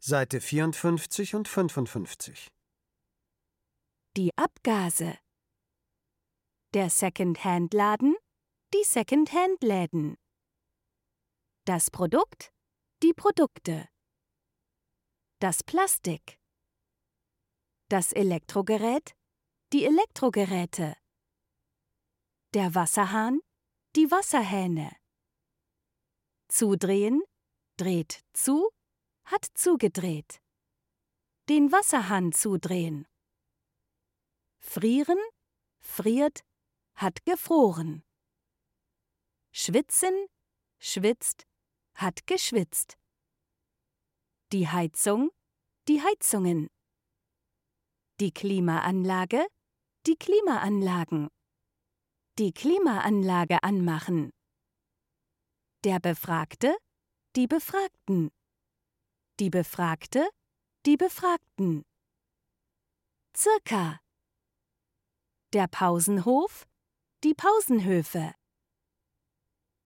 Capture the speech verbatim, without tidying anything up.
Seite vierundfünfzig und fünfundfünfzig. Die Abgase. Der Second-Hand-Laden, die Second-Hand-Läden. Das Produkt, die Produkte. Das Plastik. Das Elektrogerät, die Elektrogeräte. Der Wasserhahn, die Wasserhähne. Zudrehen, dreht zu, hat zugedreht. Den Wasserhahn zudrehen. Frieren, friert, hat gefroren. Schwitzen, schwitzt, hat geschwitzt. Die Heizung, die Heizungen. Die Klimaanlage, die Klimaanlagen. Die Klimaanlage anmachen. Der Befragte, die Befragten. Die Befragte, die Befragten. Circa. Der Pausenhof, die Pausenhöfe.